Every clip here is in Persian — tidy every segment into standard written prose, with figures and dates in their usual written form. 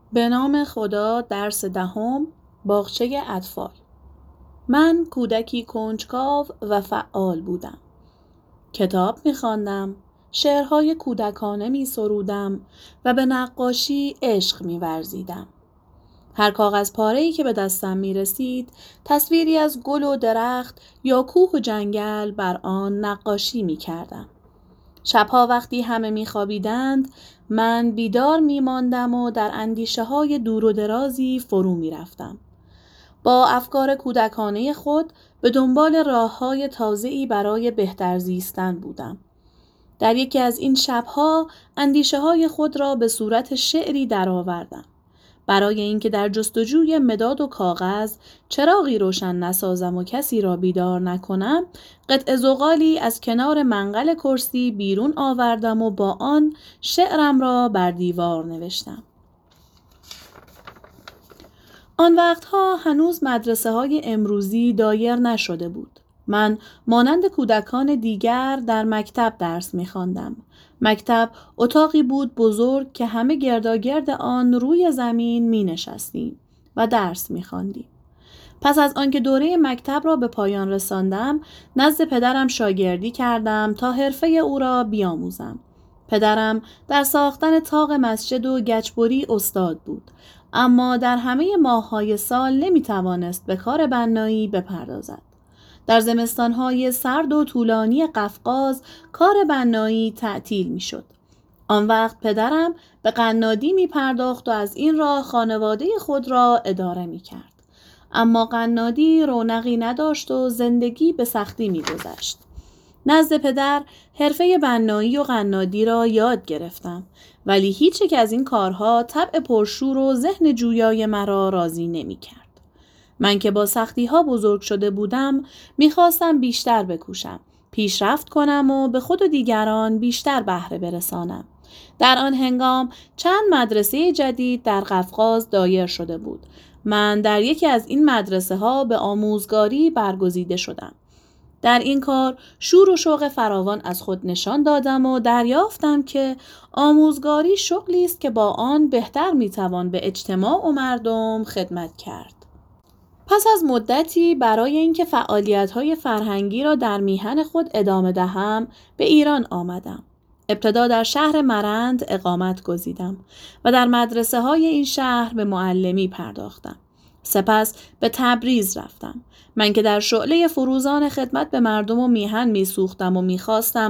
به نام خدا. درس دهم. باغچه اطفال. من کودکی کنجکاو و فعال بودم. کتاب می‌خواندم، شعرهای کودکانه می‌سرودم و به نقاشی عشق می‌ورزیدم. هر کاغذ پاره‌ای که به دستم می‌رسید، تصویری از گل و درخت یا کوه و جنگل بر آن نقاشی می‌کردم. شبها وقتی همه می‌خوابیدند، من بیدار می‌ماندم و در اندیشه‌های دور و درازی فرو می‌رفتم. با افکار کودکانه خود به دنبال راه‌های تازه‌ای برای بهتر زیستن بودم. در یکی از این شب‌ها اندیشه‌های خود را به صورت شعری درآوردم. برای اینکه در جستجوی مداد و کاغذ چراغی روشن نسازم و کسی را بیدار نکنم، قطع زغالی از کنار منقل کرسی بیرون آوردم و با آن شعرم را بر دیوار نوشتم. آن وقتها هنوز مدرسه‌های امروزی دایر نشده بود. من مانند کودکان دیگر در مکتب درس می‌خواندم. مکتب اتاقی بود بزرگ که همه گرداگرد آن روی زمین می‌نشستیم و درس می‌خواندیم. پس از آنکه دوره مکتب را به پایان رساندم، نزد پدرم شاگردی کردم تا حرفه او را بیاموزم. پدرم در ساختن طاق مسجد و گچبری استاد بود، اما در همه ماه‌های سال نمی‌توانست به کار بنایی بپردازد. در زمستان‌های سرد و طولانی قفقاز کار بنایی تعطیل می‌شد. آن وقت پدرم به قنادی می‌پرداخت و از این راه خانواده خود را اداره می‌کرد. اما قنادی رونقی نداشت و زندگی به سختی می‌گذشت. نزد پدر حرفه بنایی و قنادی را یاد گرفتم، ولی هیچ یک از این کارها طبع پرشور و ذهن جویای مرا راضی نمی‌کرد. من که با سختی‌ها بزرگ شده بودم، می‌خواستم بیشتر بکوشم، پیشرفت کنم و به خود و دیگران بیشتر بهره برسانم. در آن هنگام چند مدرسه جدید در قفقاز دایر شده بود. من در یکی از این مدرسه‌ها به آموزگاری برگزیده شدم. در این کار شور و شوق فراوان از خود نشان دادم و دریافتم که آموزگاری شغلی است که با آن بهتر میتوان به اجتماع و مردم خدمت کرد. پس از مدتی برای اینکه فعالیت‌های فرهنگی را در میهن خود ادامه دهم، به ایران آمدم. ابتدا در شهر مرند اقامت گزیدم و در مدرسه‌های این شهر به معلمی پرداختم. سپس به تبریز رفتم. من که در شعله فروزان خدمت به مردم و میهن میسوختم و میخواستم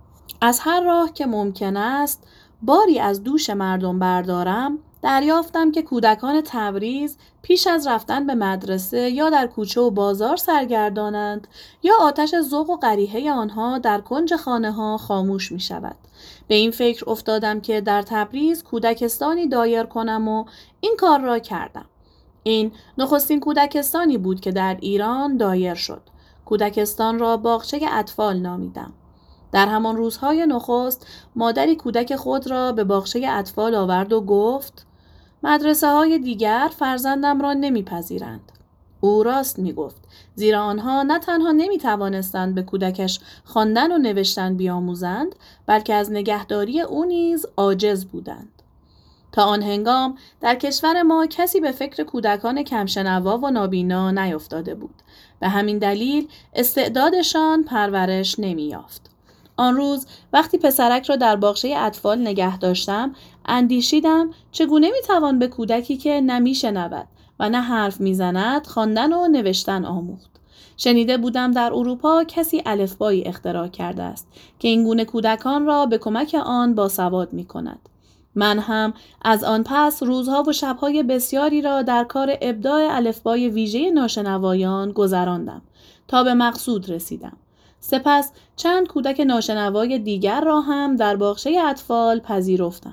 از هر راه که ممکن است باری از دوش مردم بردارم، دریافتم که کودکان تبریز پیش از رفتن به مدرسه یا در کوچه و بازار سرگردانند یا آتش ذوق و قریحه آنها در کنج خانه ها خاموش می شود. به این فکر افتادم که در تبریز کودکستانی دایر کنم و این کار را کردم. این نخستین کودکستانی بود که در ایران دایر شد. کودکستان را باغچه اطفال نامیدم. در همان روزهای نخست مادری کودک خود را به باغچه اطفال آورد و گفت: مدرسه‌های دیگر فرزندم را نمیپذیرند. او راست میگفت، زیرا آنها نه تنها نمیتوانستند به کودکش خواندن و نوشتن بیاموزند، بلکه از نگهداری او نیز عاجز بودند. تا آن هنگام در کشور ما کسی به فکر کودکان کمشنوا و نابینا نیفتاده بود. به همین دلیل استعدادشان پرورش نمی‌یافت. آن روز وقتی پسرک را در باغچه اطفال نگه داشتم، اندیشیدم چگونه میتوان به کودکی که نه میشنود و نه حرف میزند خواندن و نوشتن آموخت. شنیده بودم در اروپا کسی الفبایی اختراع کرده است که این گونه کودکان را به کمک آن باسواد میکند. من هم از آن پس روزها و شبهای بسیاری را در کار ابداع الفبای ویژه ناشنوایان گذراندم تا به مقصود رسیدم. سپس چند کودک ناشنوای دیگر را هم در باغچه اطفال پذیرفتم.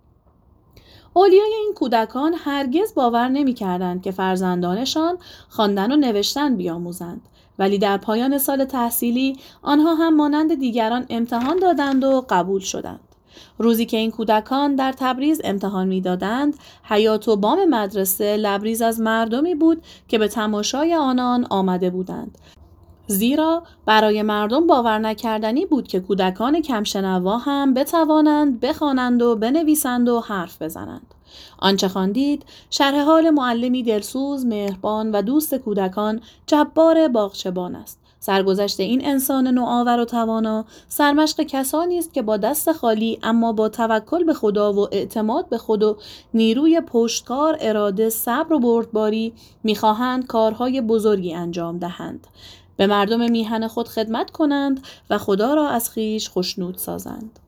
اولیای این کودکان هرگز باور نمی‌کردند که فرزندانشان خواندن و نوشتن بیاموزند، ولی در پایان سال تحصیلی آنها هم مانند دیگران امتحان دادند و قبول شدند. روزی که این کودکان در تبریز امتحان می‌دادند، حیاط و بام مدرسه لبریز از مردمی بود که به تماشای آنان آمده بودند زیرا برای مردم باور نکردنی بود که کودکان کمشنوا هم بتوانند بخوانند و بنویسند و حرف بزنند. آنچه خواندید شرح حال معلمی دلسوز، مهربان و دوست کودکان جبار باغچبان است. سرگذشت این انسان نوآور و توانا سرمشق کسانی است که با دست خالی اما با توکل به خدا و اعتماد به خود و نیروی پشتکار، اراده، صبر و بردباری می‌خواهند کارهای بزرگی انجام دهند. به مردم میهن خود خدمت کنند و خدا را از خویش خوشنود سازند.